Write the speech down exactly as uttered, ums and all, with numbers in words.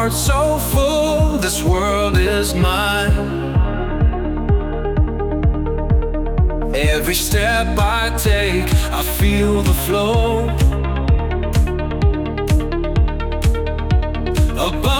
heart so full, this world is mine. Every step I take, I feel the flow. Above